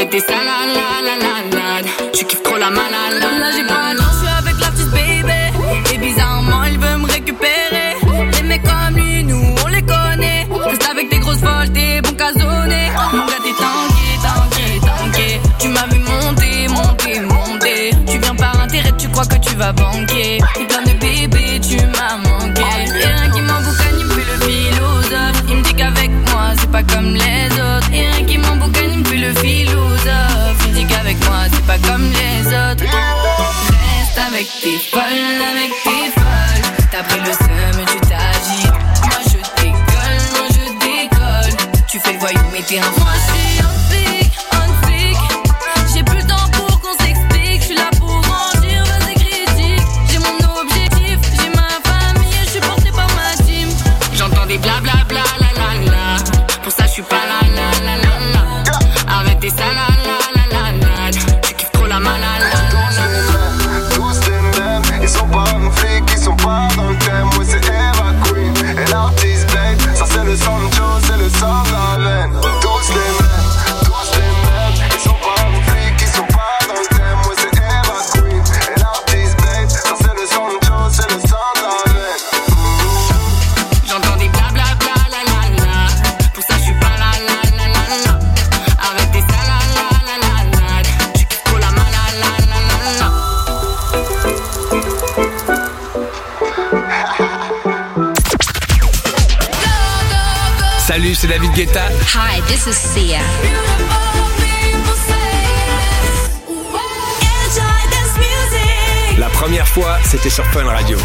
Avec tes salades, tu kiffes trop la malade. Là j'ai pas le temps, je suis avec l'artiste baby. Et bizarrement il veut me récupérer. Les mecs comme lui, nous on les connaît. Reste avec tes grosses folles, t'es bon casonné. Mon gars t'es tanké. Tu m'as vu monter. Tu viens par intérêt, tu crois que tu vas banquer. Et plein de bébés, tu m'as manqué. Et rien qui m'emboucane, il me fait le philosophe. Il me dit qu'avec moi, c'est pas comme les autres. Et rien qui m'emboucane, il me fait le philosophe. Il me dit qu'avec moi, c'est pas comme les autres. Reste avec tes folles. T'as pris le seum, tu t'agites. Moi je décolle. Tu fais le voyou, mais t'es un fan. Moi je suis on sick. J'ai plus le temps pour qu'on s'explique. Je suis là pour en dire, vas-y critique. J'ai mon objectif, j'ai ma famille et je suis porté par ma team. J'entends des blablabla, la. Pour ça je suis pas là. Avec tes salades, tu kiffes trop la malade. Tous les mêmes, ils sont pas mon flic, ils sont pas dans le thème. Ouais c'est Eva Queen et l'artiste babe. Ça c'est le Sancho, c'est le sang à la veine. Tous les mêmes, ils sont pas mon flic, ils sont pas dans le thème. Ouais c'est Eva Queen et l'artiste babe. Ça c'est le Sancho, c'est le sang à la veine. J'entends des blablabla, la. Pour ça je suis pas là. Avec tes salades, tu kiffes trop la malade. Salut, c'est David Guetta. Hi, this is Sia. La première fois, c'était sur Fun Radio.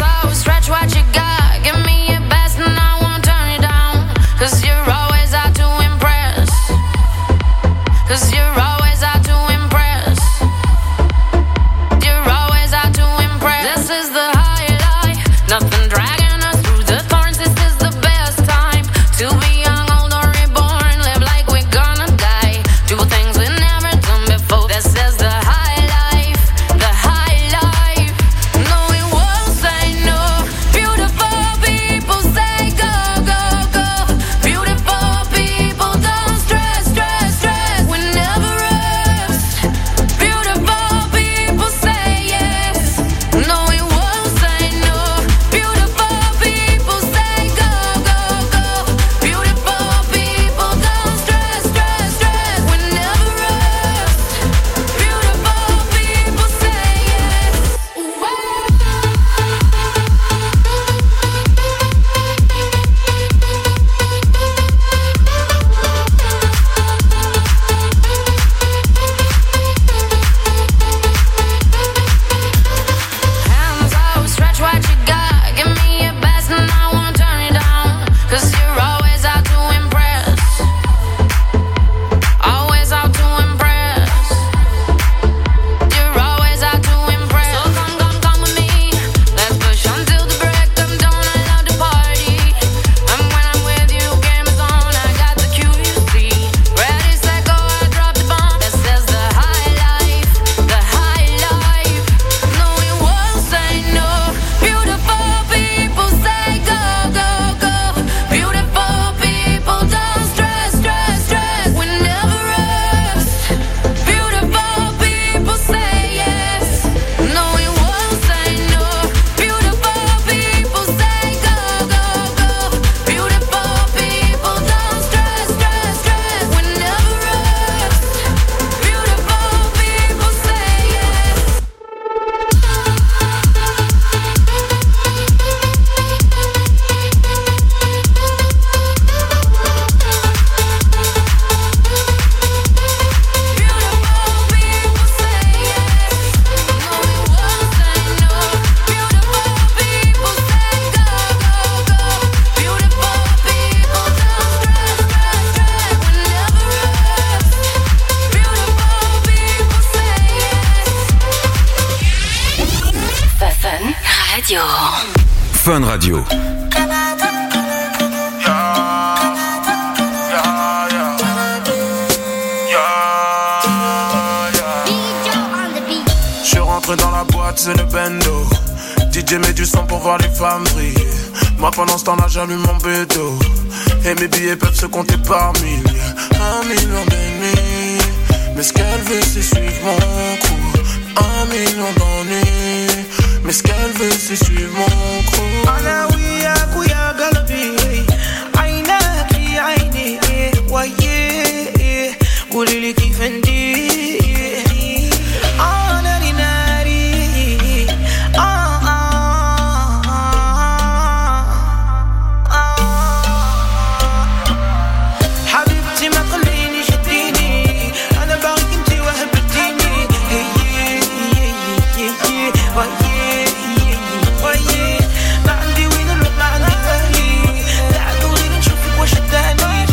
Nothing dragging us through the thorns. This is the best time to be young, old or reborn. Live like we're gonna die. Do things we never done before. This is the high life, the high life. No, we won't say no. Beautiful people say go, go, go. Beautiful people don't stress, stress, stress. We never rest. Beautiful people say yes. No, we won't say no. Fun Radio. Je rentre dans la boîte, c'est le bendo. DJ met du son pour voir les femmes briller. Moi pendant ce temps-là j'allume mon bédo. Et mes billets peuvent se compter par milliers. 1 million d'ennemis. Mais ce qu'elle veut c'est suivre mon crew. 1 million d'ennuis. Mais ce qu'elle veut c'est suivre mon crew. أنا وياك ويا قلبي عيناك في عيني وياه قولي لي كيف ندير ناري ناري حبيبتي ما تخليني شديني أنا باغيك انتي وهبتيني وياه ما عندي وين نروح مع أهلي بعد غير نشوفك واش اداني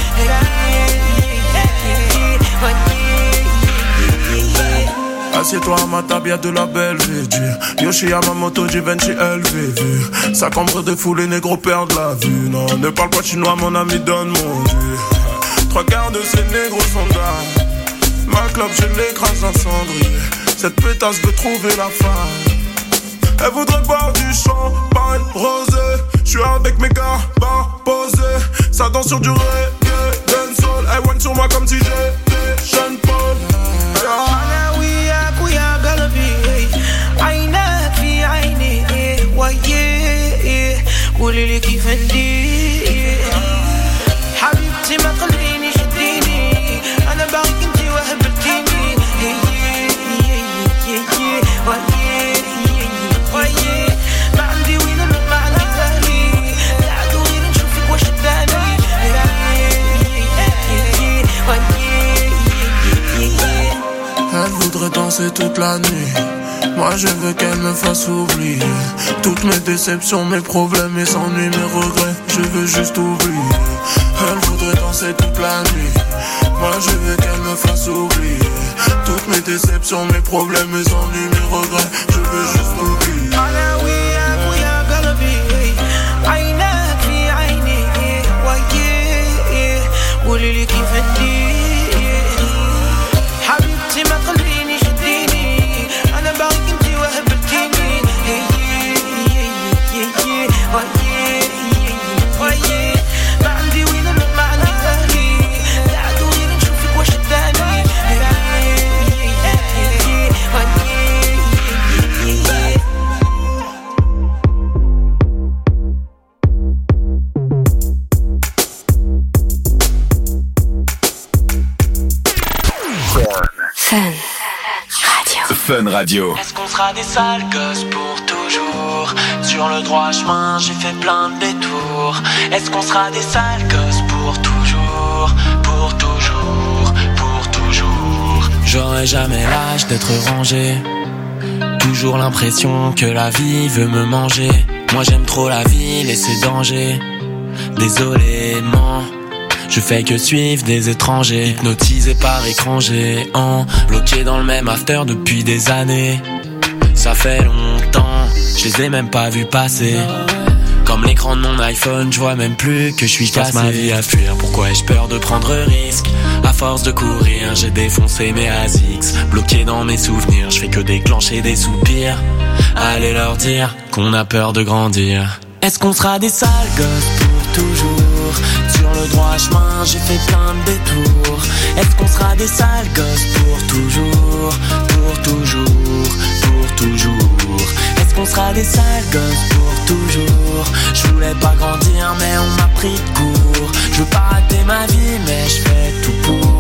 Assieds-toi à ma table, y'a de la Belvédure. Yoshi à ma moto, du Vinci LVV. Ça cambre de fou, les négros perdent la vue. Non, ne parle pas chinois, mon ami, donne mon dieu. 3/4 de ces négros sont dingues. Ma clope, je l'écrase en cendrier. Cette pétasse veut trouver la femme. Elle voudrait boire du champagne rosé. J'suis avec mes gars, posés. Ça danse sur du reggae, dancehall. Elle whine sur moi comme si j'étais Sean Paul. أنا وياك ويا قلبي عيناك في عيني وياه قولي لي كيف ندير حبيبتي ما تخليني شديني أنا باغيك انتي وهبتيني وياه ما عندي وين نروح مع أهلي بعد غير نشوفك واش اداني Elle voudrait danser toute la nuit. Moi je veux qu'elle me fasse oublier toutes mes déceptions, mes problèmes, mes ennuis, mes regrets. Je veux juste oublier. Elle voudrait danser toute la nuit. Moi je veux qu'elle me fasse oublier toutes mes déceptions, mes problèmes, mes ennuis, mes regrets. Je veux juste oublier. أنا وياك ويا قلبي عيناك في عيني وياه قولي لي كيف ندير حبيبتي ما تخليني شديني أنا باغيك انتي وهبتيني وياه ما عندي وين نروح مع أهلي بعد غير نشوفك واش اداني Fun Radio. Est-ce qu'on sera des sales gosses pour toujours? Sur le droit chemin, j'ai fait plein de détours. Est-ce qu'on sera des sales gosses pour toujours? Pour toujours, pour toujours. J'aurai jamais l'âge d'être rangé. Toujours l'impression que la vie veut me manger. Moi j'aime trop la ville et ses dangers. Désolé, man. Je fais que suivre des étrangers, hypnotisé par écran géant, bloqué dans le même after depuis des années. Ça fait longtemps, je les ai même pas vus passer. Comme l'écran de mon iPhone, je vois même plus que je suis cassé. Ma vie à fuir, pourquoi ai-je peur de prendre risque? À force de courir, j'ai défoncé mes ASICS. Bloqué dans mes souvenirs, je fais que déclencher des soupirs. Allez leur dire qu'on a peur de grandir. Est-ce qu'on sera des sales gosses pour toujours? Sur le droit chemin, j'ai fait plein de détours. Est-ce qu'on sera des sales gosses pour toujours? Pour toujours, pour toujours. Est-ce qu'on sera des sales gosses pour toujours? Je voulais pas grandir mais on m'a pris de court. Je veux pas rater ma vie mais je fais tout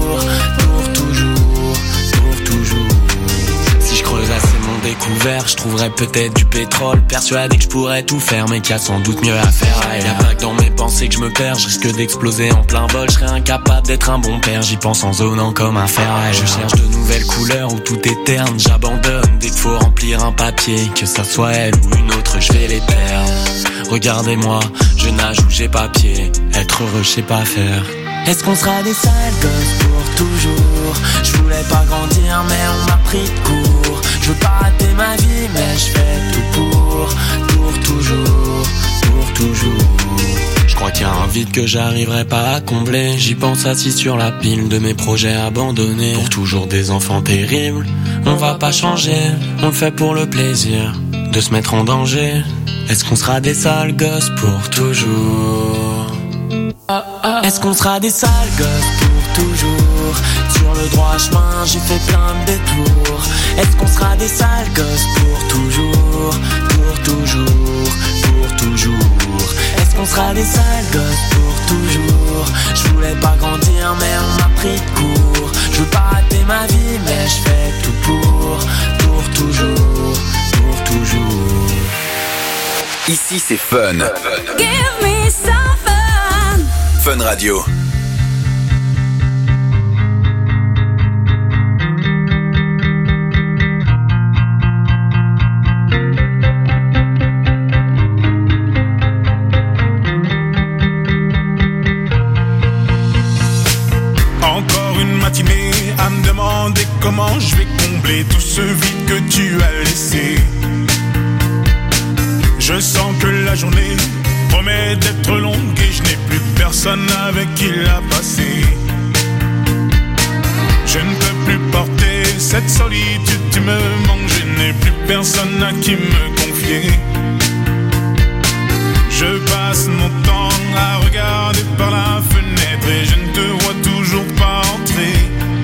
pour toujours, pour toujours. Si je creuse assez mon découvert, je trouverais peut-être du pétrole. Persuadé que je pourrais tout faire, mais qu'il y a sans doute mieux à faire. Y'a pas que dans mes pensées que je me perds, je risque d'exploser en plein vol. Je serais incapable d'être un bon père, j'y pense en zonant comme un ferraille. Je cherche de nouvelles couleurs où tout est terne. J'abandonne dès qu'il faut remplir un papier. Que ça soit elle ou une autre, je vais les perdre. Regardez-moi, je nage où j'ai pas pied. Être heureux, je sais pas faire. Est-ce qu'on sera des sales gosses pour toujours? Je voulais pas grandir mais on m'a pris de court. Je veux pas rater ma vie mais je fais tout pour toujours, pour toujours. Je crois qu'il y a un vide que j'arriverai pas à combler. J'y pense assis sur la pile de mes projets abandonnés. Pour toujours des enfants terribles, on va pas changer. On le fait pour le plaisir de se mettre en danger. Est-ce qu'on sera des sales gosses pour toujours? Est-ce qu'on sera des sales gosses pour toujours. Sur le droit chemin, j'ai fait plein de détours. Est-ce qu'on sera des sales gosses pour toujours? Pour toujours, pour toujours. Est-ce qu'on sera des sales gosses pour toujours? Je voulais pas grandir mais on m'a pris de court. Je veux pas rater ma vie mais je fais tout pour toujours, pour toujours. Ici c'est Fun. Give me some fun. Fun Radio. Encore une matinée à me demander comment je vais combler tout ce vide que tu as laissé. Je sens que la journée promet d'être longue et je n'ai plus personne avec qui la passer. Je ne peux plus porter cette solitude, tu me manques, je n'ai plus personne à qui me confier. Je passe mon temps à regarder par la fenêtre et je ne te vois toujours pas entrer.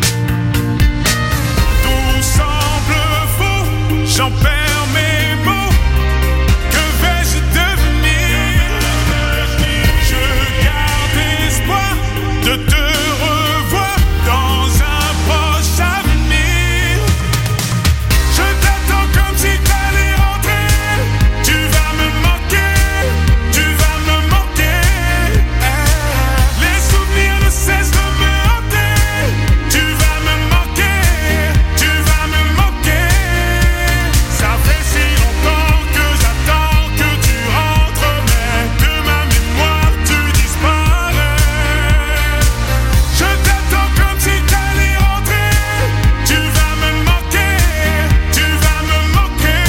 Tout semble faux, j'en perds mes mots. Que vais-je devenir? Je garde espoir de te revoir dans un proche avenir. Je t'attends comme si t'allais rentrer. Tu vas me manquer, tu vas me manquer. Les souvenirs ne cessent de me hanter. Tu vas me manquer, tu vas me manquer. Ça fait si longtemps que j'attends que tu rentres, mais de ma mémoire tu disparais. Je t'attends comme si t'allais rentrer. Tu vas me manquer, tu vas me manquer.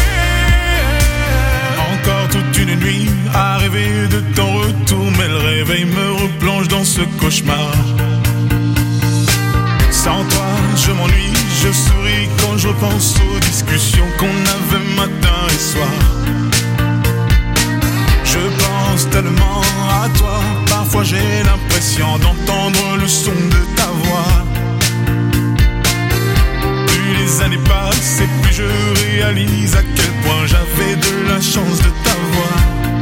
Encore toute une nuit à rêver de ton retour, mais le réveil me replonge dans ce cauchemar. Sans toi, je m'ennuie, je souris quand je repense aux discussions qu'on avait matin et soir. Je pense tellement à toi, parfois j'ai l'impression d'entendre le son de ta voix. Plus les années passent et plus je réalise à quel point j'avais de la chance de t'avoir.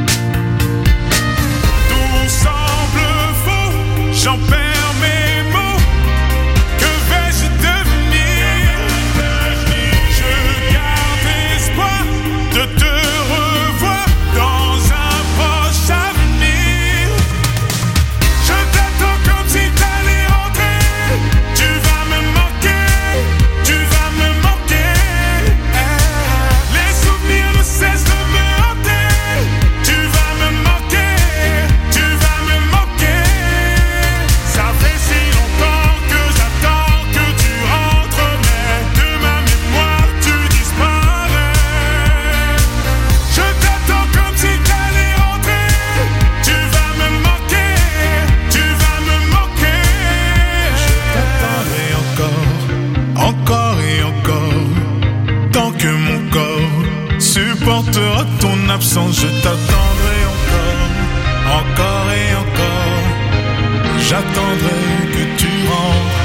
Tout semble faux, j'en perds mes mots. Que vais-je devenir? Je garde espoir de te revoir dans un proche avenir. Je t'attends comme si t'allais rentrer. Tu vas me manquer, tu vas me manquer. Les souvenirs ne cessent de me hanter. Tu vas me manquer, tu vas me manquer. Ça fait si longtemps que j'attends que tu rentres, mais de ma mémoire tu disparais. Je t'attends comme si t'allais rentrer. Tu vas me manquer, tu vas me manquer. Je t'attendrai encore et encore. Tant que mon corps supportera ton absence, je t'attendrai encore et encore. J'attendrai que tu rentres.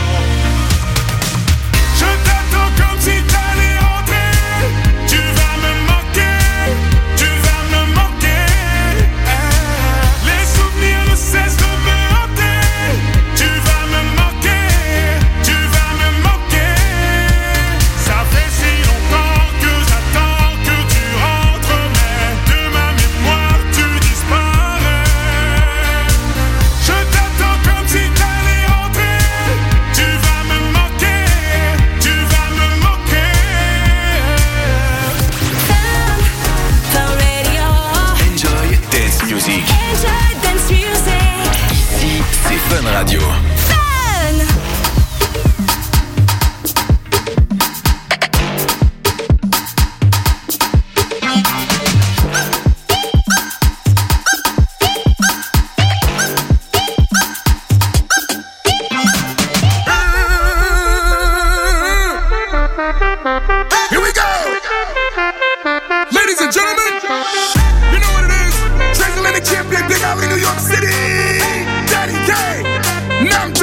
Je t'attends comme si t'allais rentrer. Tu vas me manquer, tu vas me manquer. Les souvenirs ne cessent de me hanter. Tu vas me manquer, tu vas me manquer. Ça fait si longtemps que j'attends que tu rentres, mais de ma mémoire tu disparais. Je t'attends comme si t'allais rentrer. Tu vas me manquer, tu vas me manquer. Fun Radio. Enjoy dance music. Enjoy dance music. Ici c'est Fun Radio. Fun. Here we go! Ladies and gentlemen, you know what it is. Transatlantic champion, Big Alley, New York City. Daddy K. Now I'm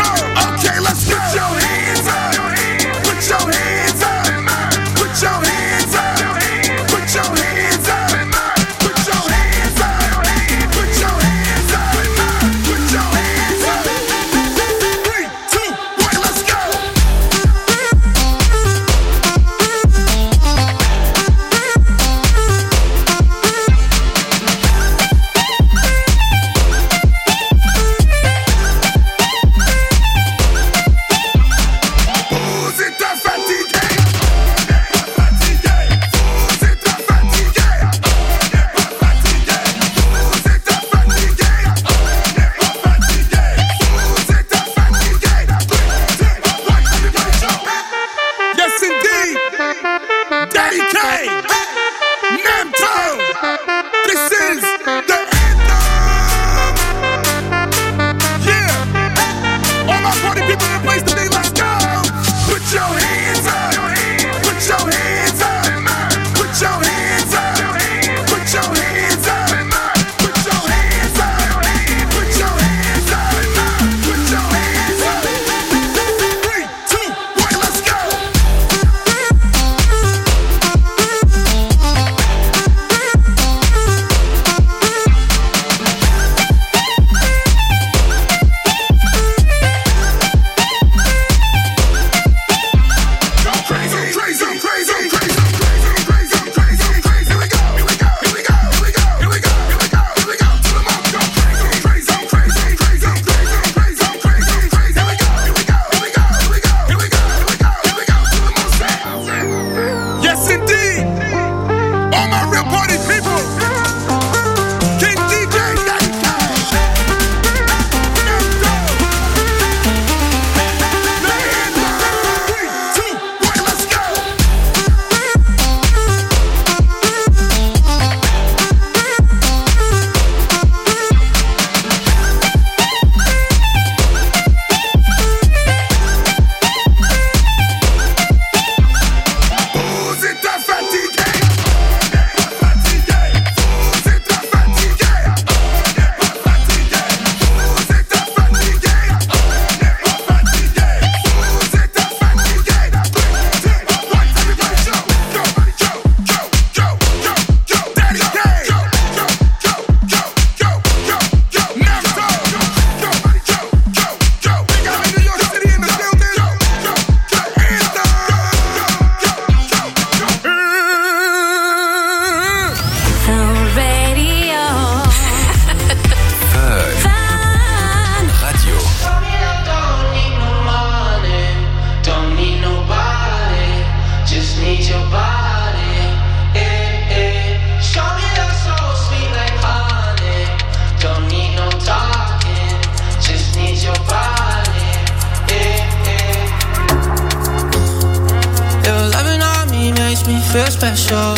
feel special.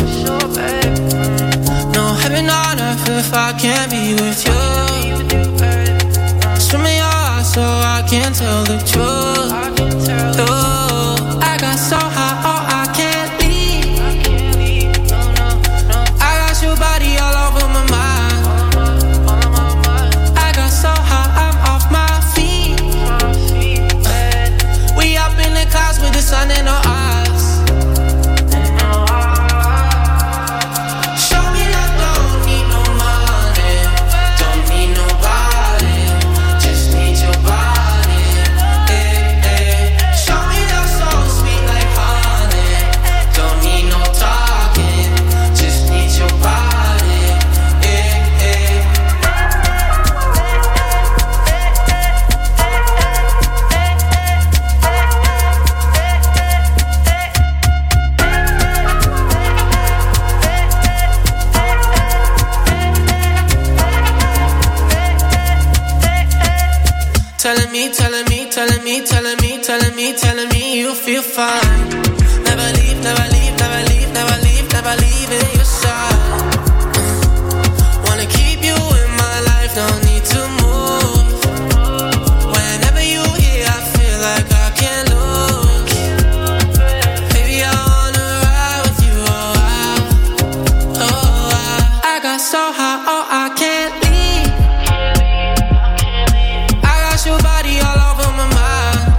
No heaven on earth if I can't be with you. Swim in your eyes so I can tell the truth. Oh, I got so high, oh I can't leave. I got your body all over my mind. I got so high, I'm off my feet. We up in the clouds with the sun in our eyes. Telling me you feel fine. Never leave, never leave, never leave, never leave, never leave in your side. Wanna keep you in my life, don't need to move. Whenever you here, I feel like I can't lose. Baby, I wanna ride with you, I got so high, oh I can't leave. I got your body all over my mind.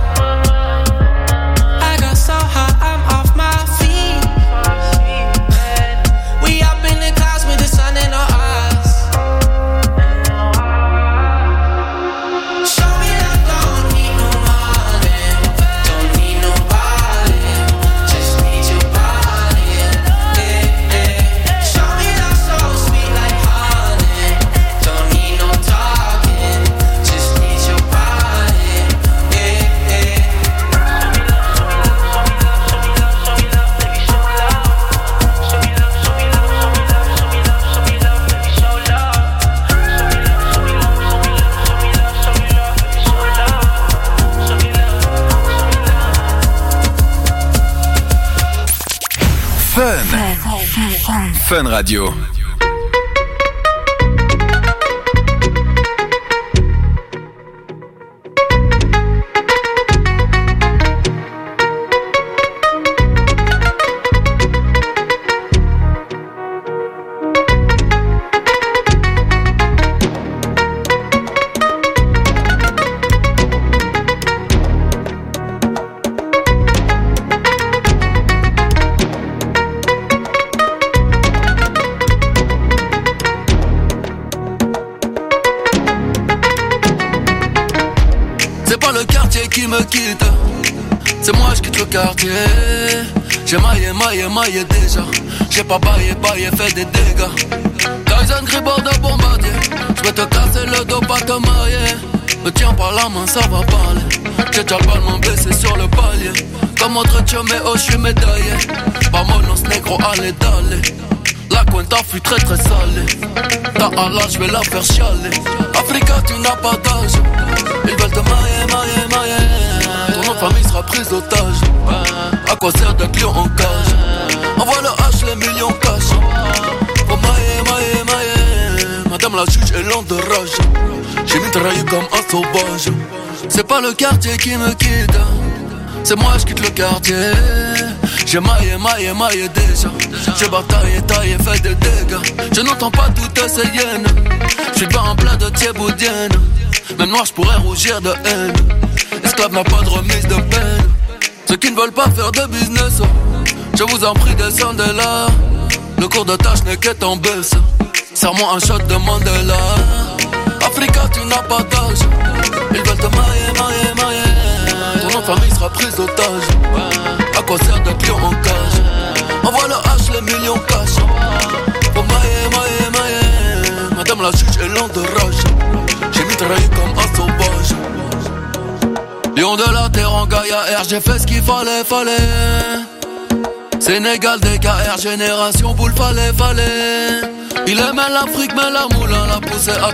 Fun Radio. C'est moi je quitte le quartier. J'ai maillé déjà. J'ai pas baillé, fait des dégâts. Tyson Gribord de bombardier. J'vais te casser le dos, pas te marier. Me tiens par la main, ça va parler. J'ai déjà le ballon baissé sur le palier. Comme autre Chomeo, j'suis médaillé. Vamonos négro, allez d'aller. La cuenta fut très très salée. Ta Allah, j'vais la faire chialer. Africa, tu n'as pas d'âge. Ils veulent te marier. Ton nom de famille sera prise d'otage. À quoi sert d'être lion en cage? Envoie le H, les millions cash. Oh maille. Madame la juge est lente de rage. J'ai mitraillé comme un sauvage. C'est pas le quartier qui me quitte. C'est moi je quitte le quartier. J'ai maillé déjà. J'ai bataillé, taillé, fait des dégâts. Je n'entends pas toutes ces hyènes. J'suis devant un plat de thieboudienne. Même noir j'pourrais rougir de haine. Esclave n'a pas de remise de peine. Ceux qui ne veulent pas faire de business, je vous en prie descendez là. Le cours de tâche n'est qu'être en baisse. Serre-moi un shot de Mandela. Africa tu n'as pas d'âge. Ils veulent te marier. Ton nom de famille sera prise d'otage. À quoi sert d'être lion en cage? Envoie le H, les millions cash. Faut mailler. Madame la juge est lente de rage. J'ai mitraillé comme un sauvage. Lion de la terre en Gaïa R, j'ai fait ce qu'il fallait. Sénégal, DKR, génération boule, fallait. Il aimait l'Afrique, mais la moulin l'a poussé à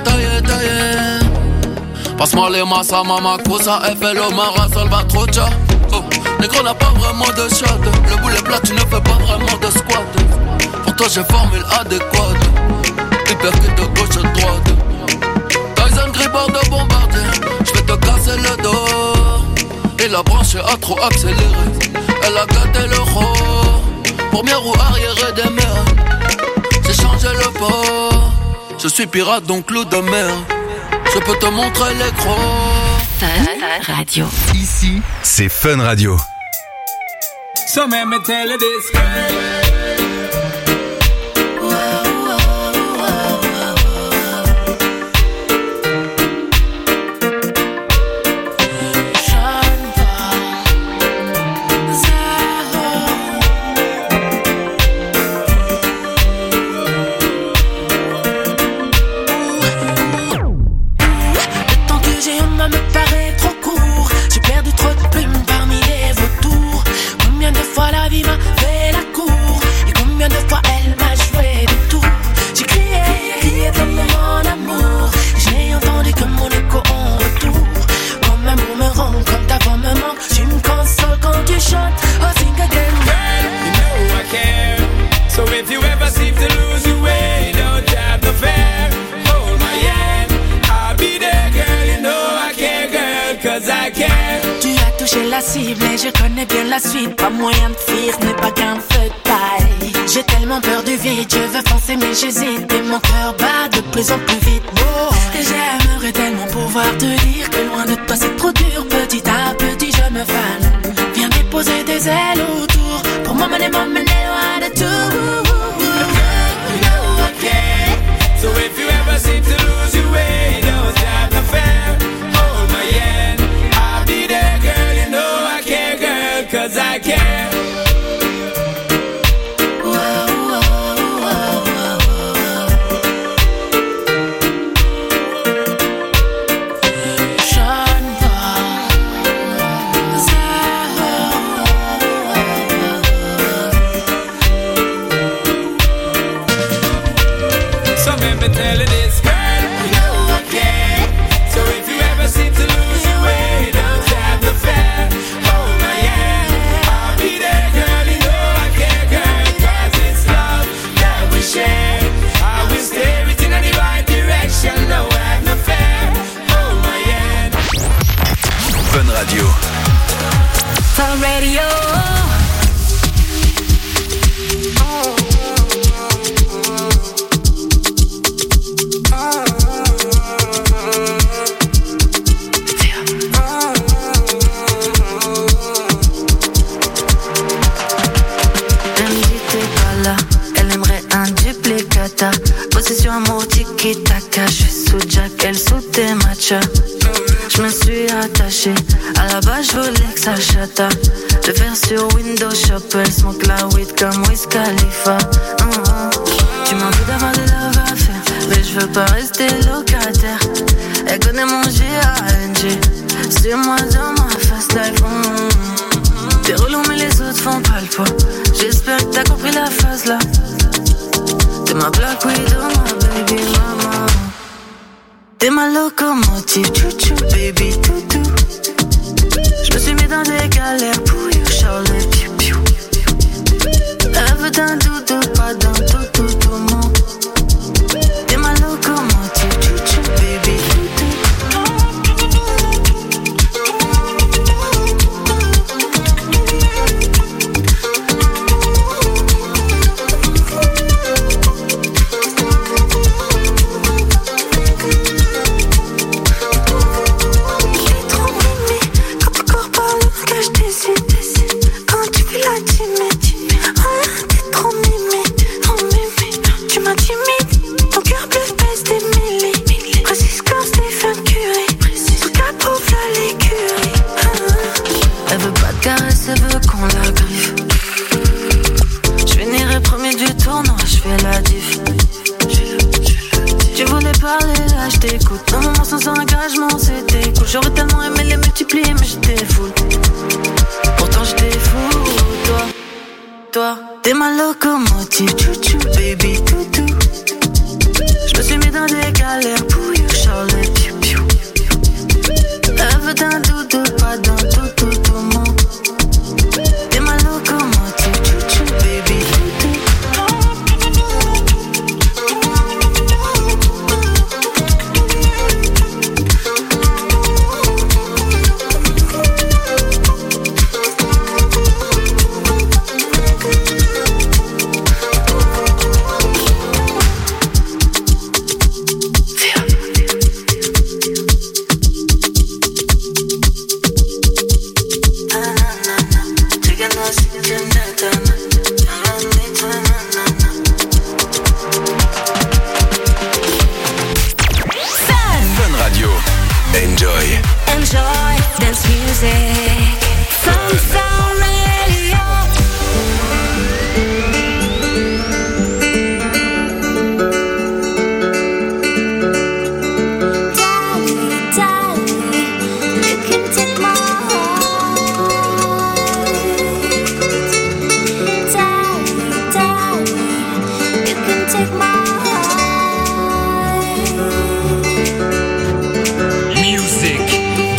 tailler. Passe-moi les massa, mama, cosa, FLO, Mara, Salvatrocha. Oh, Négro n'a pas vraiment de shot. Le boulet plat, tu ne fais pas vraiment de squat. Pour toi, j'ai formule adéquate. Hyper que de gauche à droite. Tyson Gribord de bombardier. J'vais te casser le dos. Et la branche a trop accéléré. Elle a gâté le rôle. Première roue arrière et des mers. J'ai changé le port. Je suis pirate donc loup de mer. Je peux te montrer les crocs. Fun Radio. Ici, c'est Fun Radio. So let me tell you this. La cible et je connais bien la suite. Pas moyen de fuir, ce n'est pas qu'un feu de paille. J'ai tellement peur du vide, je veux foncer mais j'hésite. Et mon cœur bat de plus en plus vite. Et j'aimerais tellement pouvoir te dire que loin de toi c'est trop dur. Petit à petit je me fane. Viens déposer des ailes autour. Pour m'emmener loin de tout. You know I care. So if you ever seem to lose your way, don't have no fear. Hold my hand, I'll be there, girl. You know I care, girl, 'cause I care. Radio. Fun Radio. Elle aimerait un duplicata. Possession amour tiki-taka. Je suis sous Jack, elle sous tes matchas. Je me suis attachée, à la base je voulais que ça chata. Le faire sur Windows Shop, elle smoke la weed comme Wiz Khalifa. Tu m'en veux d'avoir des love à faire, mais je veux pas rester locataire. Elle connaît mon G.A.N.G, c'est moi dans ma fast life. T'es relou mais les autres font pas le poids. J'espère que t'as compris la phase là. T'es ma Black Widow, ma baby mama. T'es ma locomotive, chouchou, baby, toutou. Je me suis mis dans des galères pour you, Charlotte, piou, piou. Elle veut d'un doudou, pas d'un toutou, tout mon. T'es ma locomotive, chouchou, baby, toutou. Elle veut qu'on la griffe. Je finirai premier du tournoi, je fais la diff. Tu voulais parler, là je t'écoute. Un moment sans engagement, c'était cool. J'aurais tellement aimé les multiplier, mais j'étais full. Pourtant j'étais fou, toi, t'es ma locomotive, chouchou, baby, toutou. Je me suis mis dans des galères pour you, Charlotte, piou, piou. Elle veut d'un doudou, pas d'un toutou, tout mon.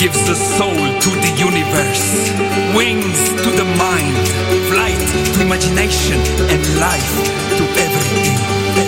gives the soul to the universe, wings to the mind, flight to imagination, and life to everything.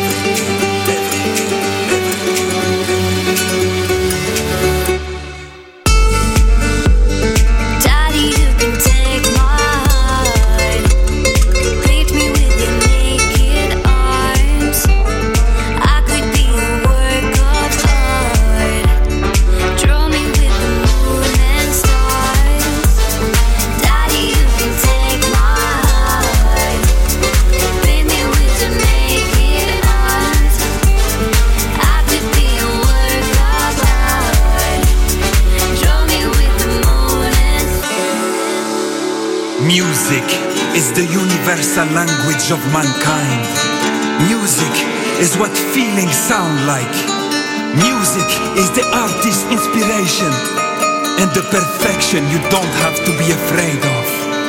Music is the universal language of mankind. Music is what feelings sound like. Music is the artist's inspiration and the perfection you don't have to be afraid of.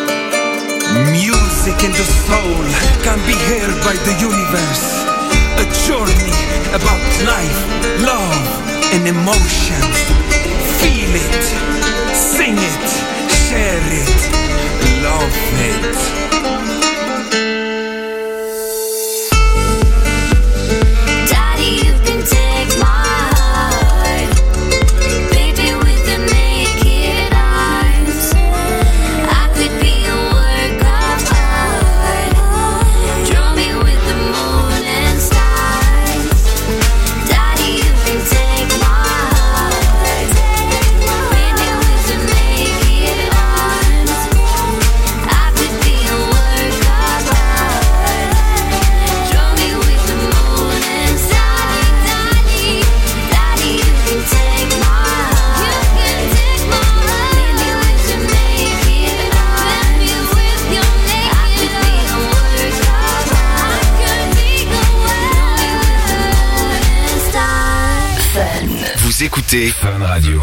Music in the soul can be heard by the universe. A journey about life, love and emotion. Feel it, sing it, share it, love it. Vous écoutez Fun Radio.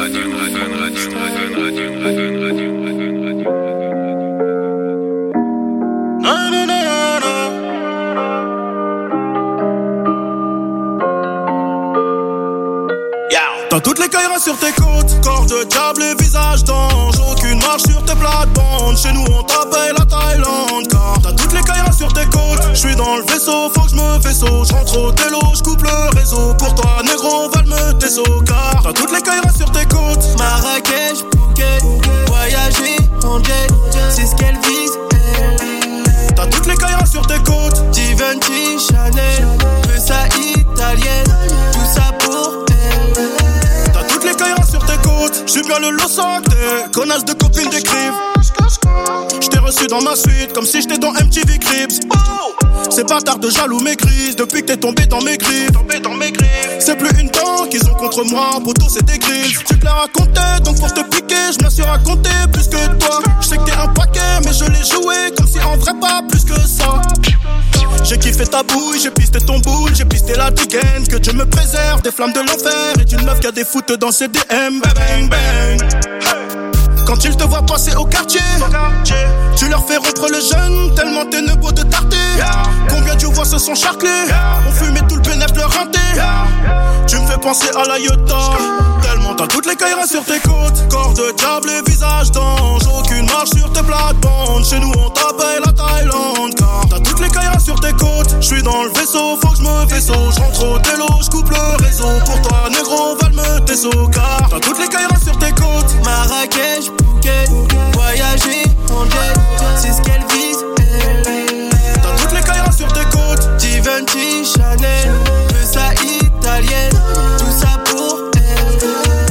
T'as toutes les cailleras sur tes côtes, corps de diable et visage d'ange. Aucune marche sur tes plates-bandes, chez nous on t'appelle la Thaïlande. Car t'as toutes les cailleras sur tes côtes, j'suis dans le vaisseau, faut que j'me vaisseau. J'rentre au télo, j'coupe le réseau. Pour toi négro, valme tes os. Car t'as toutes les cailleras sur tes côtes. Marrakech, Phuket, voyager en jet, c'est ce qu'elle vise. T'as toutes les cailleras sur tes côtes. Givenchy, Chanel, peu ça italienne, tout ça pour elle. T'as toutes les cailleras sur tes côtes. J'suis bien le Los Angeles, connasse de copines d'écrive. J't'ai reçu dans ma suite, comme si j'étais dans MTV Cribs. Ces bâtards de jaloux maigrisent, depuis que t'es tombé dans mes griffes. C'est plus une dent qu'ils ont contre moi, poto c'est des griffes. Tu te l'as raconté, donc pour te piquer, je me suis raconté plus que toi. Je sais que t'es un paquet, mais je l'ai joué comme si en vrai pas plus que ça. J'ai kiffé ta bouille, j'ai pisté ton boule, j'ai pisté la dégaine. Que Dieu me préserve des flammes de l'enfer et d'une meuf qui a des foot dans ses DM. Bang bang. Quand ils te voient passer au quartier, tu leur fais rompre le jeûne, tellement t'es nebo de tarté. Combien tu vois se sont charclés, on fumait tout le bénéf le renté. Tu me fais penser à la Iota, tellement t'as toutes les cailleras sur tes côtes. Corps de diable et visage d'ange, aucune marche sur tes plates-bandes. Chez nous on t'appelle la Thaïlande. Car t'as toutes les cailleras sur tes côtes. J'suis dans le vaisseau, faut que j'me vaisseau. J'rentre au télo, j'coupe le réseau. Pour toi négro, valme tes os. Car t'as toutes les cailleras sur tes côtes. Marrakech, Phuket, voyager en jet, c'est ce qu'elle vise. T'as toutes les cailleras sur tes côtes. Givenchy, Chanel, peu ça italienne, tout ça pour elle.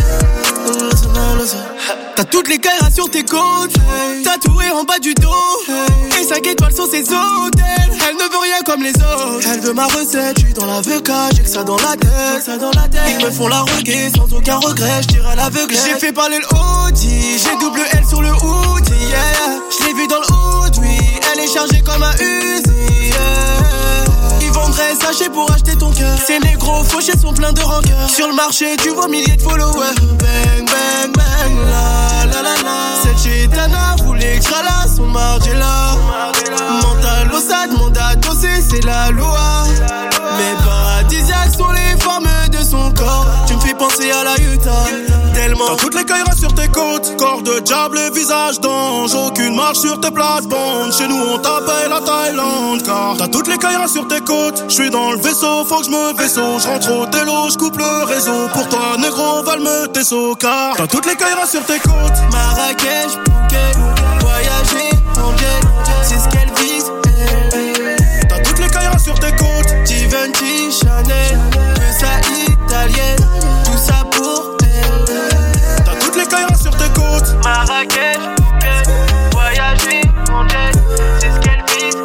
T'as toutes les cailleras sur tes côtes, tatouées en bas du dos, et 5 étoiles sur ses hôtels. Elle ne veut rien comme les autres, elle veut ma recette. J'suis dans l'aveuglage, j'ai que ça dans la tête. Ils me font la reggae sans aucun regret, j'tire à l'aveugle. J'ai fait parler le Audi, j'ai double L sur le hoodie, yeah. J'l'ai vu dans le hood, oui, elle est chargée comme un Uzi, yeah. Ils vendraient sachet pour acheter ton cœur. Ces négros fauchés sont pleins de rancœur. Sur le marché, tu vois milliers de followers. Bang, bang, bang, la, la, la, la. Cette chez Dana voulait que j'ralasse son Margiela. Mental au sad, mandat dossé, c'est la loi. Mais paradisiaques sont les formes de son corps. Tu me fais penser à la Utah. tellement. T'as toutes les cailleras sur tes côtes, corps de diable et visage d'ange. Aucune marche sur tes plates-bandes, chez nous on t'appelle la Thaïlande. Car t'as toutes les cailleras sur tes côtes, j'suis dans le vaisseau, faut que j'me vaisseau. J'rentre au télo, j'coupe le réseau. Pour toi négro, valme tes sauts. Car t'as toutes les cailleras sur tes côtes. Marrakech, Phuket, voyager en jet, c'est ce qu'elle vise. T'as toutes les cailleras sur tes côtes. Givenchy, Chanel, que ça italienne, tout ça pour elle. T'as toutes les cailleras sur tes côtes. Marrakech, Phuket, voyager en jet, c'est ce qu'elle vise.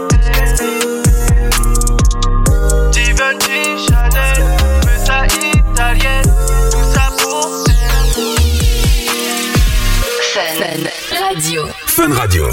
Givenchy, Chanel, que ça italienne, tout ça pour Fun Radio. Fun Radio.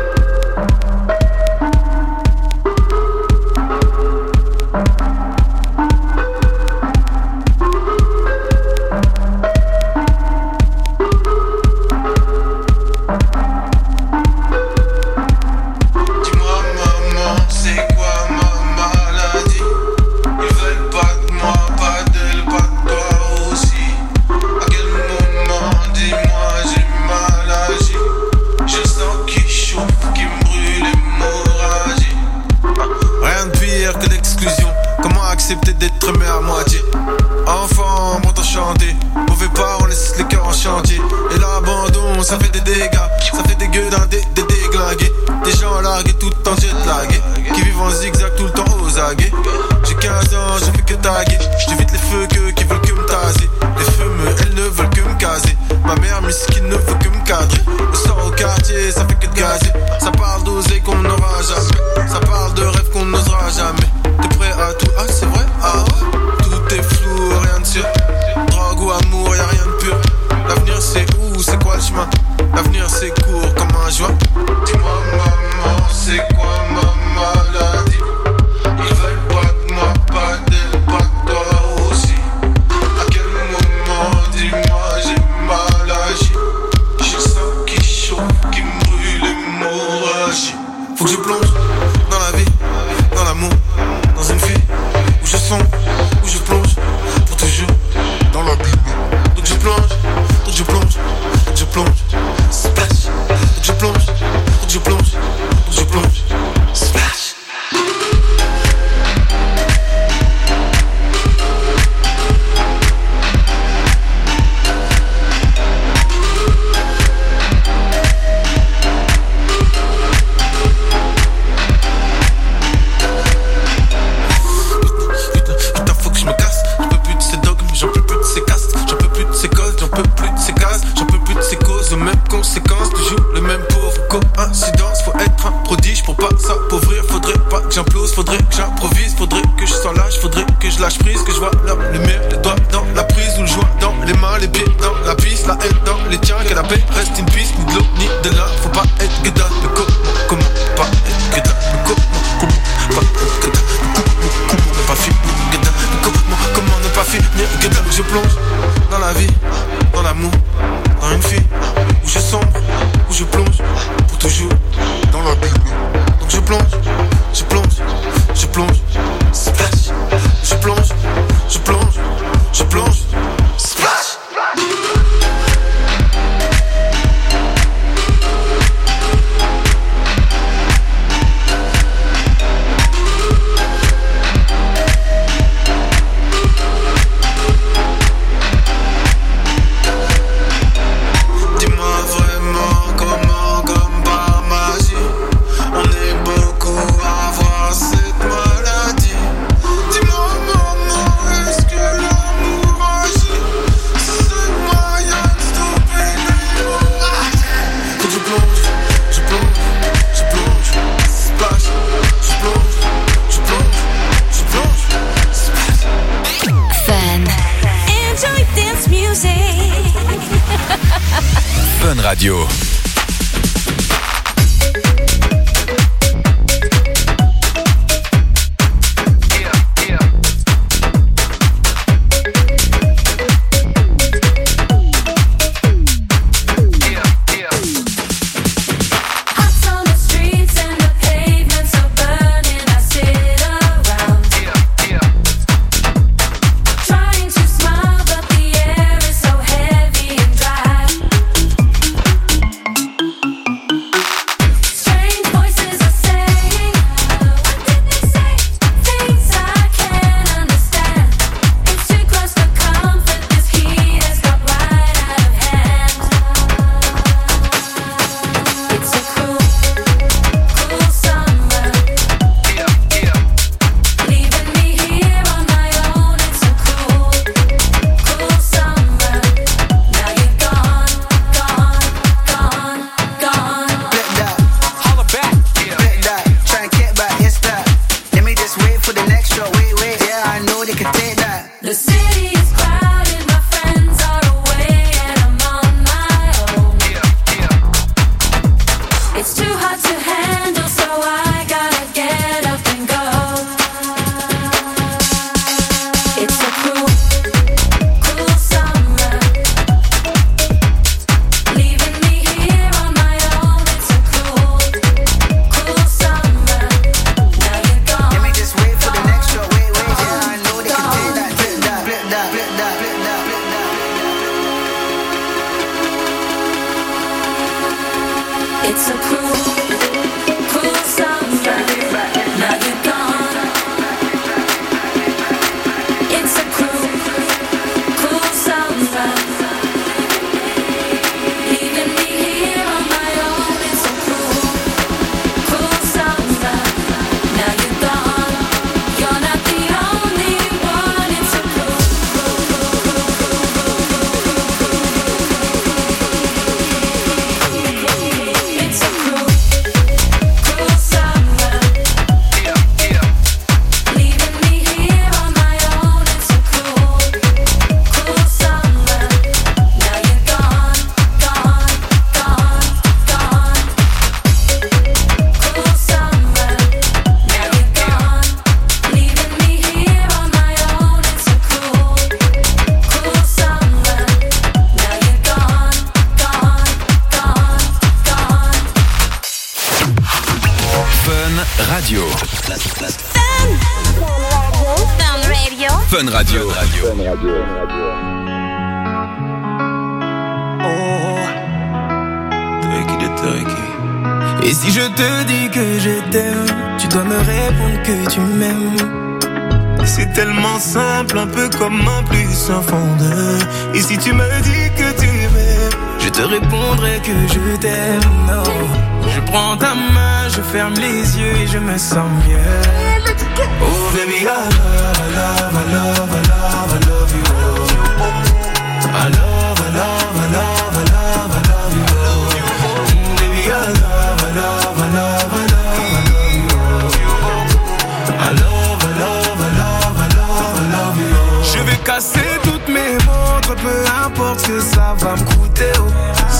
Accepter d'être aimé à moitié. Enfant, on m'entend chanter. Mauvais pas, on laisse les cœurs en chantier. Et l'abandon, ça fait des dégâts. Ça fait des gueudins, des déglingués. Des gens largués tout en jet lagués. Qui vivent en zigzag tout le temps aux aguets. J'ai 15 ans, je fais que taguer. J'évite les feux qui veulent que me taser. Les fumeux, elles ne veulent que me caser. Ma mère misquine ne veut que me cadrer. Le sort au quartier, ça fait que de gazer. Ça parle d'oser qu'on n'aura jamais. Ça parle de rêves qu'on n'osera jamais. T'es prêt à tout? Ah c'est vrai? Ah ouais? Tout est flou, rien de sûr. Drogue ou amour, y'a rien de pur. L'avenir c'est où? C'est quoi le chemin? L'avenir c'est court comme un joint. Dis-moi maman, c'est quoi ma maladie? Ils veulent pas de moi, pas d'elle, pas de toi aussi. À quel moment, dis-moi, j'ai mal agi? J'ai le sang qui chauffe, qui me brûle, l'hémorragie. Faut que je plonge dans la vie, dans l'amour, dans une fille où je sombre, où je plonge pour toujours dans la Bible. Donc je plonge, donc je plonge, donc je plonge, splash. Donc je plonge, donc je plonge, donc je plonge, splash. Conséquences, toujours les mêmes pauvres coïncidences. Faut être un prodige pour pas s'appauvrir. Faudrait pas que j'implose, faudrait que j'improvise. Faudrait que je sois lâche, faudrait que je lâche prise. Que je vois la lumière, les doigts dans la prise. Ou le joint dans les mains, les pieds dans la piste. La haine dans les tiens, que la paix reste une piste. Ni de l'eau, ni de l'un, faut pas être gueudin. Mais comment pas être gueudin? Mais comment pas être gueudin? Comment ne pas finir gueudin? Mais comment ne pas finir gueudin? Je plonge dans la vie, dans l'amour, dans une fille où je sombre, où je plonge pour toujours dans la Bible. Donc je plonge, je plonge, je plonge, splash. Je plonge, je plonge, je plonge, splash. Fun Radio. Trying to smile, but the air is so heavy and dry. city is crowded, my friends are away, and I'm on my own. It's too hard to handle, so I gotta get up and go. It's a cruel, cruel summer, leaving me here on my own. It's a cruel, cruel summer. Now you're gone. Let me just wait for the next show. Wait, yeah, I know they can play that, flip that, flip that, flip that, flip that, flip that. It's a cruel, cruel summer. Now you're gone. It's a cruel, cruel summer, leaving me here on my own. It's a cruel, cruel summer. Now you're gone. You're not the only one. It's a cruel, it's a cruel, cruel summer, leaving me here on my own. It's a cruel, cruel summer. Now you're gone, gone, gone, gone. Cruel summer. Now you're gone, leaving me here on my own. It's a cruel, cruel summer. Now you're gone, gone, gone, gone. Fun Radio. Fun Radio. Fun Radio. Et si je te dis que je t'aime, tu dois me répondre que tu m'aimes. C'est tellement simple, un peu comme un plus un fond de. Et si tu me dis que tu m'aimes, Je te répondrai que je t'aime. Non. Je prends ta main, je ferme les yeux et je me sens mieux. oh baby, I love, I love, I love, I love, I love you. I love, I love, I love, I love, I love you. Baby, I love, I love, I love, I love, I love you. I love, I love, I love, I love, I love you. Je vais casser toutes mes montres, peu importe ce que ça va me coûter. Oh.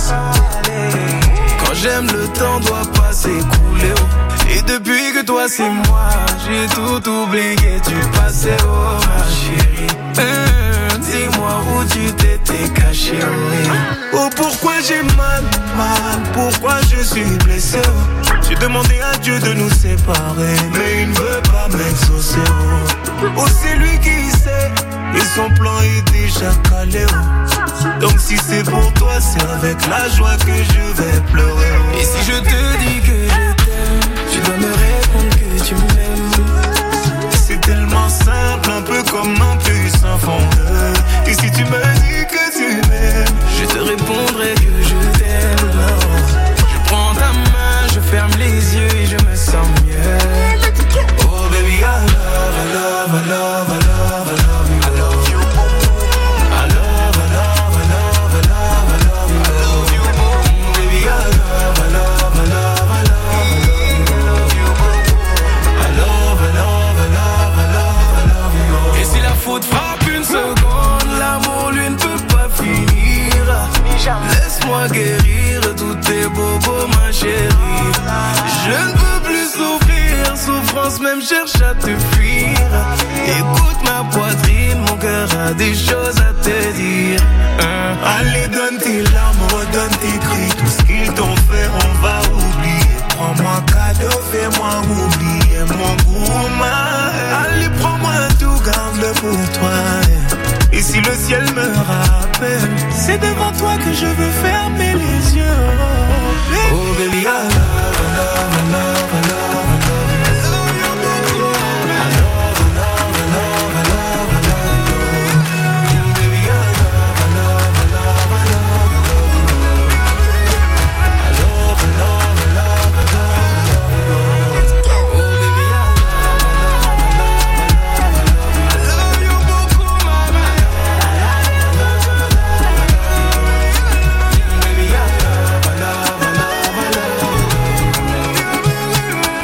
Quand j'aime, le temps doit pas s'écouler. Oh. Et depuis que toi c'est moi, j'ai tout oublié du passé. Oh ma chérie, dis-moi où tu t'étais caché. Oh. Oh pourquoi j'ai mal, pourquoi je suis blessé. J'ai demandé à Dieu de nous séparer, mais il ne veut pas m'exaucer. Oh c'est lui qui sait, et son plan est déjà calé. Donc si c'est pour toi, c'est avec la joie que je vais pleurer. Et si je te dis que je t'aime, tu dois me répondre que tu m'aimes. C'est tellement simple, un peu comme un plus un fond de. Et si tu me dis que tu m'aimes, je te répondrai que je t'aime. Je prends ta main, je ferme les yeux et je me sens mieux. Oh baby, I love, I love, I love, I love, I love you. I love you. I love, I love, I love, I love, I love you. I love you. Baby, I love, I love, I love, I love, I love you. I love, I love, I love, I love, I love you. Et si la faute frappe une seconde, l'amour lui ne peut pas finir. Laisse-moi guérir tous tes bobos, ma chérie. Je ne peux plus souffrir, souffrance même cherche à te fuir. Écoute ma poitrine, mon cœur a des choses à te dire. Allez, donne tes larmes, redonne tes cris. Tout ce qu'ils t'ont fait, on va oublier. Prends-moi cadeau, fais-moi oublier mon gourmand. Allez, prends-moi tout, garde-le pour toi. Et si le ciel me rappelle, c'est devant toi que je veux fermer les yeux. Oh baby, I love, I love, I love, I love, I love you. I love, I love, I love, I love, I love you. Baby, I love, I love, I love, I love you. I love, I love, I love, I love, I love you. Oh baby, I love, I love, I love, I love, I love you. Baby, I love, I love, I love, I love you.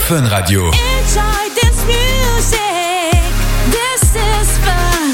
Fun Radio. Enjoy this music. This is fun.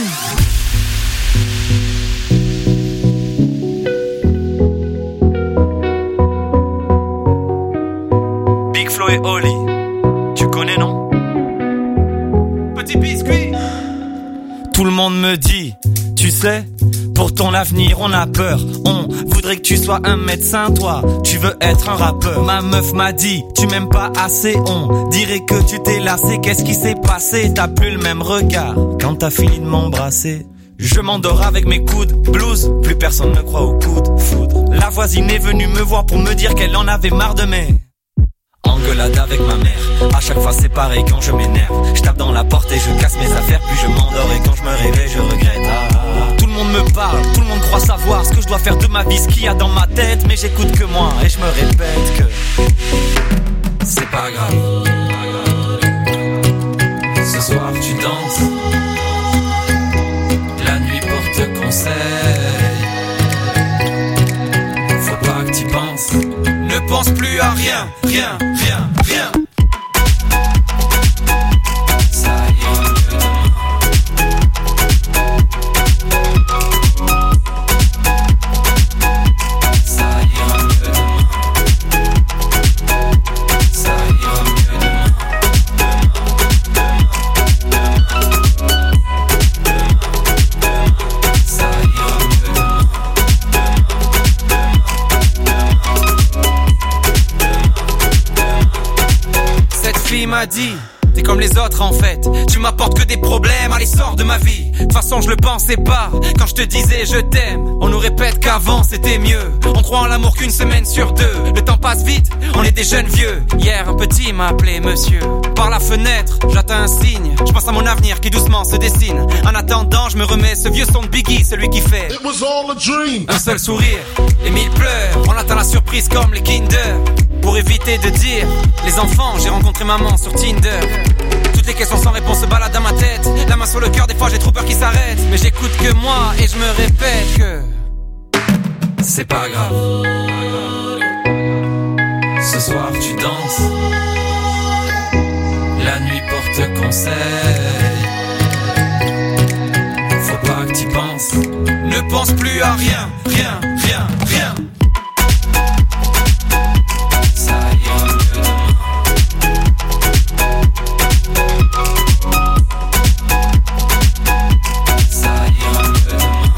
Big Flo et Oli, tu connais non? Petit biscuit. Tout le monde me dit, tu sais, pour ton avenir on a peur. On voudrait que tu sois un médecin, toi tu veux être un rappeur. Ma meuf m'a dit, tu m'aimes pas assez. On dirait que tu t'es lassé. Qu'est-ce qui s'est passé? T'as plus le même regard quand t'as fini de m'embrasser. Je m'endors avec mes coudes, blues, plus personne ne croit aux coudes, foudre. La voisine est venue me voir pour me dire qu'elle en avait marre de mes engueulade avec ma mère. À chaque fois c'est pareil quand je m'énerve. Je tape dans la porte et je casse mes affaires. Puis je m'endors et quand je me réveille je regrette. Tout le monde me parle, tout le monde croit savoir ce que je dois faire de ma vie, ce qu'il y a dans ma tête. Mais j'écoute que moi et je me répète que c'est pas grave. Ce soir tu danses, la nuit porte conseil. Faut pas que tu penses, ne pense plus à rien, rien, rien, rien. Ça ira mieux demain. Ça ira mieux demain. Ça ira mieux demain. Ça ira mieux demain. Cette fille m'a dit, t'es comme les autres en fait. Tu m'apportes que des problèmes, allez sors de ma vie. De toute façon je le pensais pas, quand je te disais je t'aime. On nous répète qu'avant c'était mieux. On croit en l'amour qu'une semaine sur deux. Le temps passe vite, on est des jeunes vieux. Hier un petit m'a appelé monsieur. Par la fenêtre, j'attends un signe. Je pense à mon avenir qui doucement se dessine. En attendant je me remets ce vieux son de Biggie, celui qui fait It was all a dream. Un seul sourire et 1000 pleurs. On attend la surprise comme les Kinder. Pour éviter de dire les enfants, j'ai rencontré maman sur Tinder. Toutes les questions sans réponse se baladent dans ma tête. La main sur le cœur, des fois j'ai trop peur qu'il s'arrête. Mais j'écoute que moi et je me répète que c'est pas grave. Ce soir tu danses, la nuit porte conseil. Faut pas que tu penses, ne pense plus à rien, rien, rien, rien. Ça ira mieux demain. Ça ira mieux demain.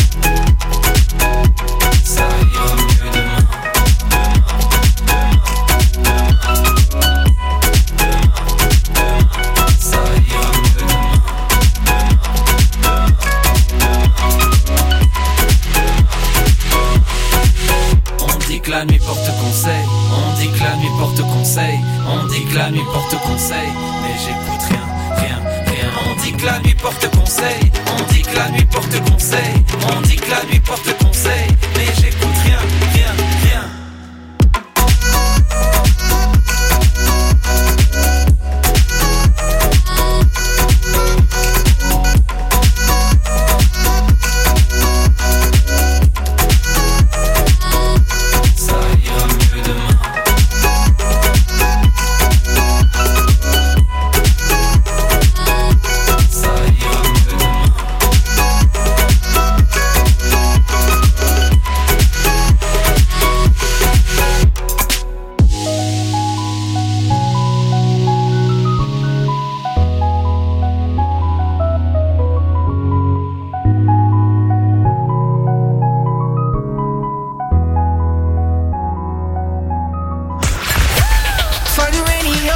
Ça ira mieux demain. Ça ira mieux demain. On dit que la nuit porte conseil. On dit que la nuit porte conseil. On dit que la nuit porte conseil. Mais j'écoute rien, rien, rien. On dit que la nuit porte conseil. On dit que la nuit porte conseil. On dit que la nuit porte conseil. Mais j'écoute rien, rien, rien. Ça ira mieux demain. Ça ira mieux demain. For the radio.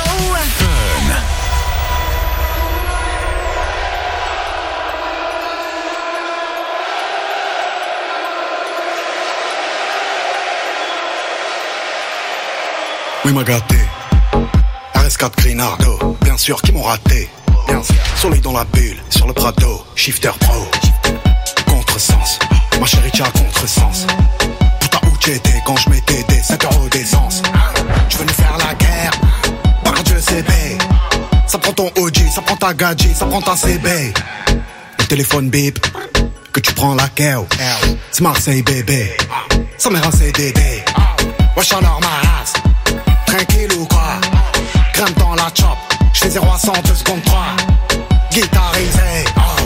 Oui, m'a gâté. RS4 Grinardo, bien sûr qu'ils m'ont raté. Bien sûr. Soleil dans la bulle, sur le Prado, shifter pro. Contresens, ma chérie, t'as contresens. Putain, où t'étais quand je mettais des 5 euros d'essence? Je venais faire la guerre, par Dieu CB. Ça prend ton OG, ça prend ta gadget, ça prend ta CB. Le téléphone bip, que tu prends la KO. C'est Marseille bébé, ça mère un CDD. Wesh alors ma race, tranquille ou quoi? Grimpe dans la 0 à 100, 2 secondes 3. Guitarisé,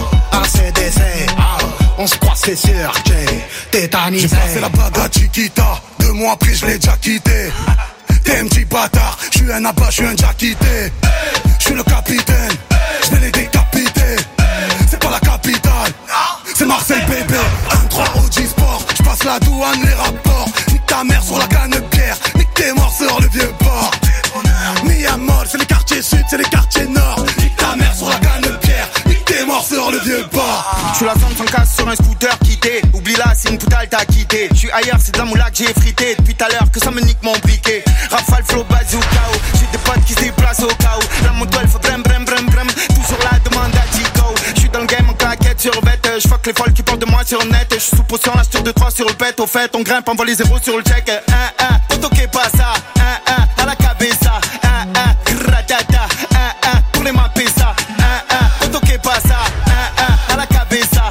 ACDC, on se croise c'est sûr, j'ai tétanisé. J'ai passé la bague à Chiquita, 2 mois après je l'ai déjà quitté. T'es un petit bâtard, j'suis un abat, j'suis un déjà quitté. J'suis le capitaine, j'vais les décapiter. C'est pas la capitale, c'est Marseille bébé. 1-3 OG Sport, j'passe la douane, les rapports. Nique ta mère sur la canne de pierre, nique tes morts sur le vieux port. Mi-à-mol, c'est les quartiers sud, c'est les quartiers nord. Nique ta mère sur la canne de pierre, nique tes morts sur le vieux port. J'suis la zone sans casse sur un scooter quitté. Oublie là, c'est une poutale t'as quitté. J'suis ailleurs, c'est de la moula que j'ai frité. Depuis tout à l'heure que ça me nique mon briquet. Rafale, flow, bazooka. J'ai des potes qui se déplacent au cas où. La moto elle fait brem brem brem brem. Toujours la demande à Tico. J'suis dans le game en claquette sur bête. J'fuck les folles qui parlent de moi sur le net. J'suis sous potion, la sur 2-3 sur le pet. Au fait, on grimpe, envoie les zéros sur le check. Otoke pas ça. À la cabeza. Gratata. Pour les mapper ça. Otoke pas ça. À la cabeza.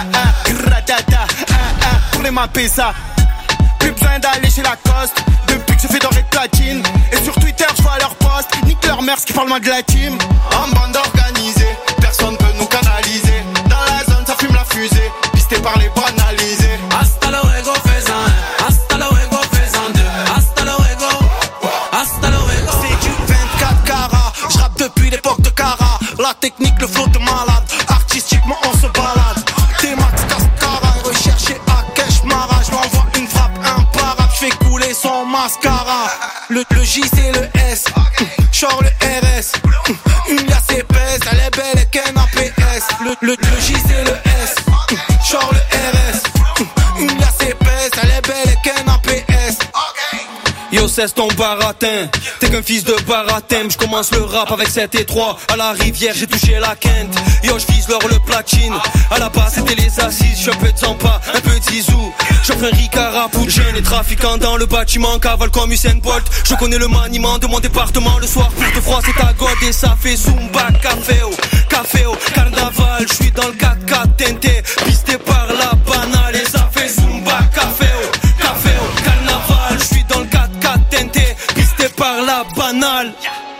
Gratata. Pour les mapper ça. Plus besoin d'aller chez Lacoste. Depuis que je fais doré de platine. Et sur Twitter je vois leur post. Nique leur mère, ce qui parle moins de la team. En bande organisée, personne peut nous canaliser. Dans la zone ça fume la fusée. Pisté par les banalisés. Hasta luego fais-en. Hasta luego fais-en deux. Hasta luego. Hasta luego. C'est du 24 carats. J'rappe depuis l'époque de Cara. La technique, le flow de malade. Artistiquement on se balade. T-Max, Cascara. Recherché à Keshmara. J'm'envoie une frappe imparable. J'fais couler son mascara. Le J c'est le S. Genre le RS. Une liasse épaisse. Elle est belle et qu'un APS. Le J c'est le S. Genre le RS. Une liasse épaisse. Elle est belle et qu'un APS. Yo cesse ton baratin, t'es qu'un fils de baratin. J'commence le rap avec 7 et 3. À la rivière j'ai touché la quinte. Yo j'vise l'or le platine. À la base c'était les assises. J'suis un peu de Zampa, un peu de Zizou. J'offre un Ricard pour jeunes et trafiquants dans le bâtiment. Cavale comme Usain Bolt. Je connais le maniement de mon département. Le soir pour te froid c'est à God. Et ça fait Zumba, caféo, carnaval. J'suis dans le 4x4 teinté, pisté par la banale. Et ça fait Zumba, caféo, carnaval. J'suis dans le 4x4 teinté, pisté par la banale.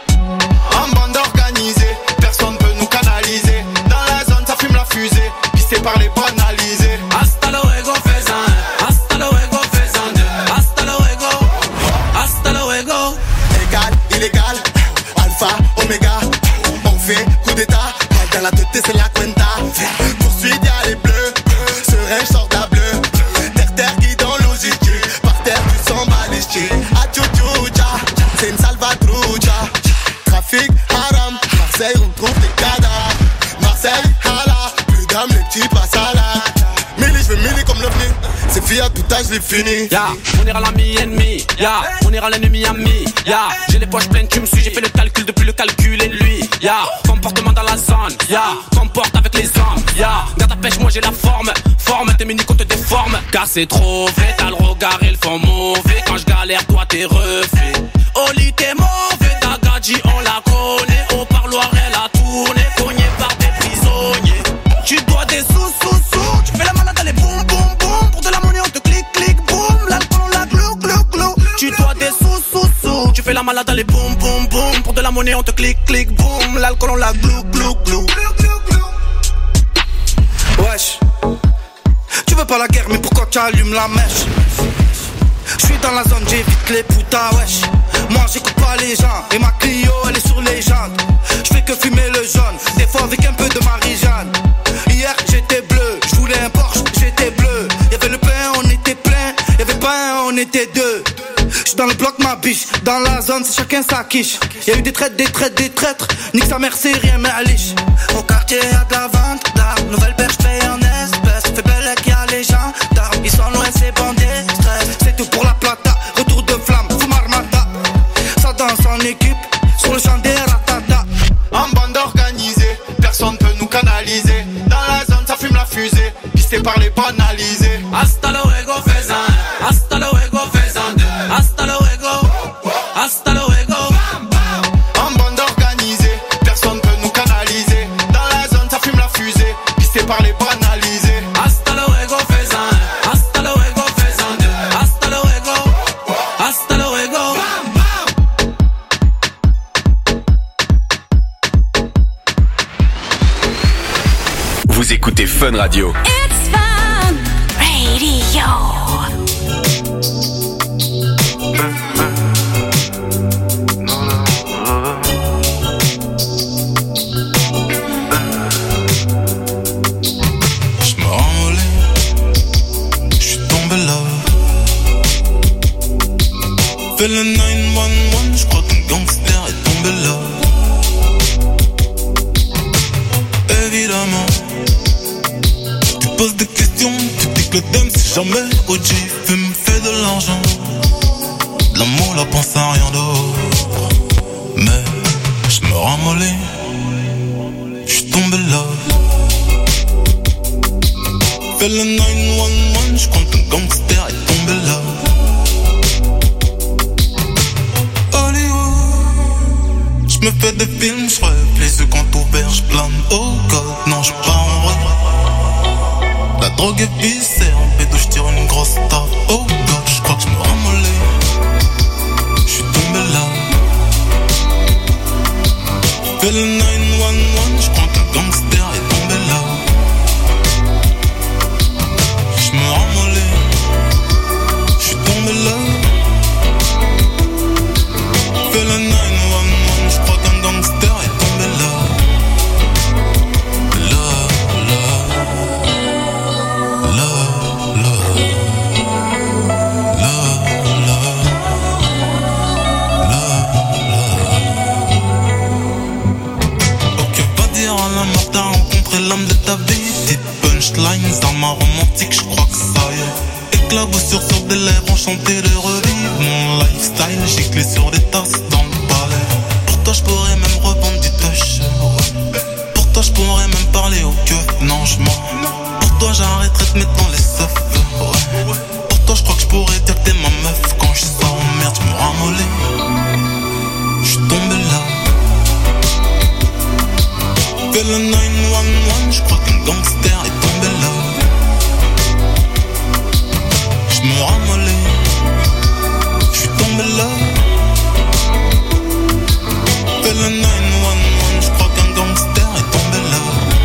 En bande organisée, personne peut nous canaliser. Dans la zone ça fume la fusée, pisté par les banalisés. Hasta luego fais-en. Hasta luego fais-en deux. Hasta luego. Hasta luego. Égal, illégal, alpha, oméga. On fait coup d'état, dans la tête c'est la cuenta. Poursuite y'a les bleus, serein sort à bleu. Terre qui dans logique, par terre tu sens balistique. Achuchucha, c'est une salvatrucha. Trafic haram, Marseille retrouve des cadavres. Marseille hala, plus d'âme les petits passent à la. Milli, j'veux milli comme l'OVNI. C'est Fiat, tout âge, l'ai fini. Ya, on ira l'ami ennemi. Ya, on ira l'ennemi ami. Ya, j'ai les poches pleines, tu me suis. J'ai fait le calcul depuis le calcul et lui. Ya, comportement dans la zone. Ya, comporte avec les hommes. Ya, garde ta pêche, moi j'ai la forme. Forme, t'es mini qu'on te déforme. Car c'est trop vrai, t'as le regard et le fond mauvais. Quand je galère, toi t'es refait. Oli, t'es mauvais. Ta gadji, on la connaît. Au parloir, elle a tourné. Cogné par des prisonniers. Tu dois des sous. Tu fais la malade, elle est boum boum boum. Pour de la monnaie, on te clic clic boum. L'alcool, on la glou glou glou. Tu dois des sous. Tu fais la malade, elle est boum boum boum. Pour de la monnaie, on te clic clic boum. L'alcool, on la glou glou glou. Wesh, tu veux pas la guerre, mais pourquoi tu allumes la mèche? J'suis dans la zone, j'évite les putas, wesh. Moi j'écoute pas les gens, et ma Clio elle est sur les jantes. J'fais que fumer le jaune, des fois avec un peu de Marie-Jeanne. Hier j'étais bleu, j'voulais un Porsche, j'étais bleu. Y'avait le pain, on était plein, y'avait pas un, on était deux. J'suis dans le bloc ma biche, dans la zone c'est chacun sa quiche. Y'a eu des traîtres, nique sa mère c'est rien mais à liche. Au quartier y'a de la vente d'armes, nouvelle paire j'paye en espèces. Fais belle qu'il y a les gens d'armes, ils sont loin c'est bandés, stress. C'est tout pour la plata, retour de flamme, fume armada. Ça danse en équipe, sur le champ des ratata. En bande organisée, personne peut nous canaliser. Dans la zone ça fume la fusée, pisté par les banalisés. Hasta luego fais-en. Hasta luego fais-en deux. Hasta luego. Hasta luego. En bande organisée, personne peut nous canaliser. Dans la zone ça fume la fusée, pisté par les banalisés. Hasta luego fais-en. Hasta luego fais-en deux. Hasta luego. Hasta luego. Fun Radio. It's Fun Radio. Fais le 911, j'crois qu'un gangster est tombé là. Évidemment, tu poses des questions, tu dis que le thème c'est jamais OG. Fume, fait de l'argent, de l'amour, la pense à rien d'autre. Mais j'me ramollis, j'suis tombé là. Fais le 911, j'crois qu'un gangster est tombé là. J'me fais des films, j'rêve, les yeux quand ouverts, j'plane. Oh God, non j'pars en vrai. La drogue est viscère, en pédo j'tire une grosse tape. Oh God, j'crois que j'me ramollis. J'suis tombé là. Fais le 911, j'crois qu'un gangster est tombé là. J'me ramollis. J'suis tombé là. Fais le 911. J'crois qu'un gangster est tombé là. Là, là. Là, là. Là, là. Là, là. Ok, va dire à la mort, t'as rencontré l'âme de ta vie. Petite punchlines, dans ma romantique, j'crois que ça y est. Éclaboussure sur des lèvres, enchanté de revivre mon lifestyle, giclé sur des tasses dans le palais. Pour toi j'pourrais même revendre du touch, ouais. Pour toi j'pourrais même parler au keuf, non j'mens. Pour toi j'arrêterais de mettre dans les seufs, ouais. Pour toi j'crois que j'pourrais dire que t'es ma meuf. Quand j'sors en merde j'me ramollis. J'suis tombé là. Fais le 911, j'crois qu'un gangster est tombé là. J'me ramollis. J'suis tombé là. Fais le 911, j'crois qu'un gangster est tombé là.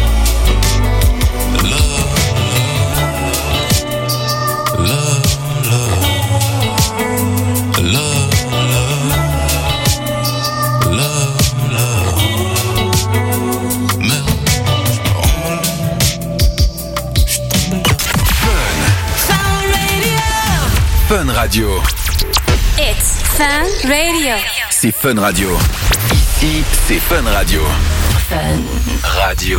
Là, là. Là, là. Là, là. Là, là. Merde, j'me ramollis. J'suis tombé là. Fun Radio. It's Fun Radio. C'est Fun Radio. Ici, c'est Fun Radio. Fun Radio.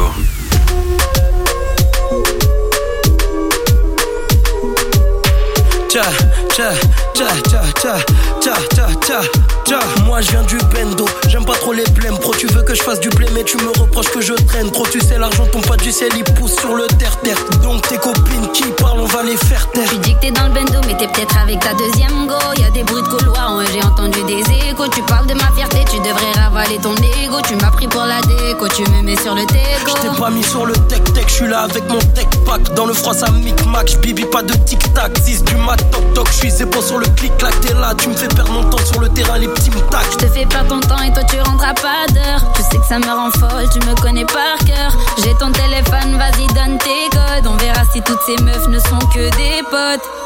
Moi je viens du bendo, j'aime pas trop les blèmes. Pro tu veux que je fasse du blé mais tu me reproches que je traîne. Trop tu sais l'argent tombe pas du ciel, il pousse sur le terre-terre. Donc tes copines qui parlent on va les faire taire. Tu dis que t'es dans le bendo mais t'es peut-être avec ta deuxième go. Y'a des bruits de couloir, ouais, j'ai entendu des échos. Tu parles de ma fierté, tu devrais ravaler ton ego. Tu m'as pris pour la déco, tu me mets sur le teco. Je t'ai pas mis sur le tech-tech, je suis là avec mon tech-pack. Dans le froid ça mic-mac, j'bibi pas de tic-tac. 6 du mat, toc-toc, je suis zéro sur le clic-clac. T'es là, tu me fais perdre mon temps sur le terrain, les petits m'tac. Je te fais perdre ton temps et toi tu rentres à pas d'heure. Tu sais que ça me rend folle, tu me connais par cœur. J'ai ton téléphone, vas-y donne tes codes. On verra si toutes ces meufs ne sont que des potes.